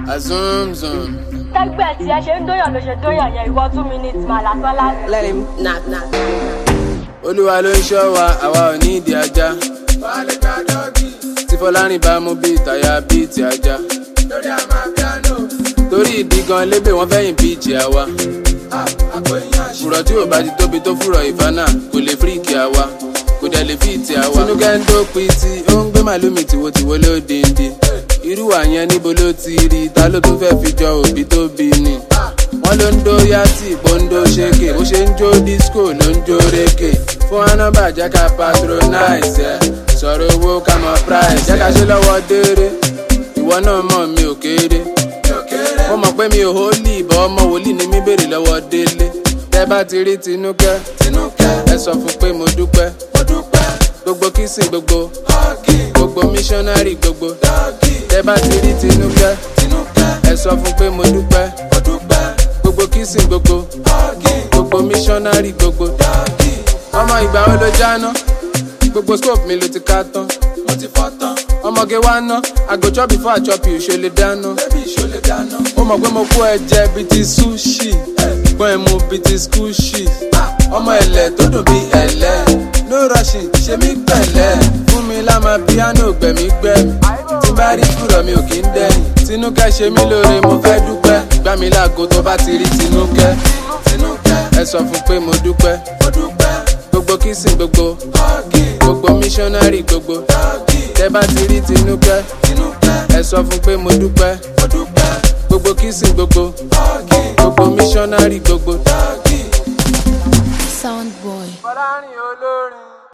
Azumzum. Tẹ́gbẹ́ tí ẹ ṣe ń dóyàn ló ṣe dóyàn yẹn ìwọ 2 minutes mà lásán lásán. Let him knock. Olúwa ló ń ṣọ́ wa, àwa ò ní ìdí ajá. Tí Fọlárìn bá mú bí ìtàyà bí ti ajá. Torí ìdí gan lébè wọ́n fẹ́yìn bíìjì àwa. Fùrọ̀ tí ò bá ti tóbi tó fùrọ̀ ìfánà kò lè fíríkì àwa. Kò dẹ̀ lè fíìtì àwa. Tinúkẹ́ ń dópin tí ó ń gbé màlúmi tìwotìwo lódindi. Irú àyẹn níbo ló ti rí ta ló tún fẹ́ fi jọ òbí tó bí ni. Wọ́n ló ń dó yàtì bóńdó ṣéke bó ṣe ń jó disco ló ń jó rékè. Fún anábà jẹ́ ká patronize ẹ̀ sọ̀rọ̀ owó ká mọ price. Jẹ́ ká ṣe lọ́wọ́ déré ìwọ náà mọ̀ mi ò kéré. Mo mọ̀ pé mi ò hólì ìbọn ọmọ wòlíì ni mi béèrè lọ́wọ́ délé. Tẹ́ bá ti rí Tinúkẹ́ ẹ sọ fún pé mo dúpẹ́. Gbogbo kissing gbogbo missionary gbogbo. Tẹ́ bá ti rí Tinúkẹ́ ẹ sọ fún pé mo dúpẹ́. Gbogbo kissing gbogbo missionary gbogbo. Ọmọ ìgbà wo ló jáná? Gbogbo scope mi ló ti ká tán. Ọmọge wá ná I go chop before I chop you ṣe lè dáná. Ó mọ̀ pé mo kó ẹ̀jẹ̀ bíi ti sushi gbọ́n ẹ̀ mú bíi ti squishy. Ọmọ ẹ̀lẹ̀ tó dùn bíi ẹ̀lẹ́ no rushing ṣe mí pẹ̀lẹ́. Fún mi lámà piano gbẹ̀mí tí bá rí fúrọ̀ mi ò kí ń dẹ́yìn. Tinúkẹ́ ṣe mí lóore mo fẹ́ dúpẹ́. Gbá mi láago tó bá ti rí Tinúkẹ́ ẹ sọ fún pé mo dúpẹ́. Gbogbo kissing gbogbo missionary gbogbo. Tẹ́ bá ti rí Tinúkẹ́ ẹ sọ fún pé mo dúpẹ́. Gbogbo kissing gbogbo missionary gbogbo. Sound boy. Fọlárìn olórin.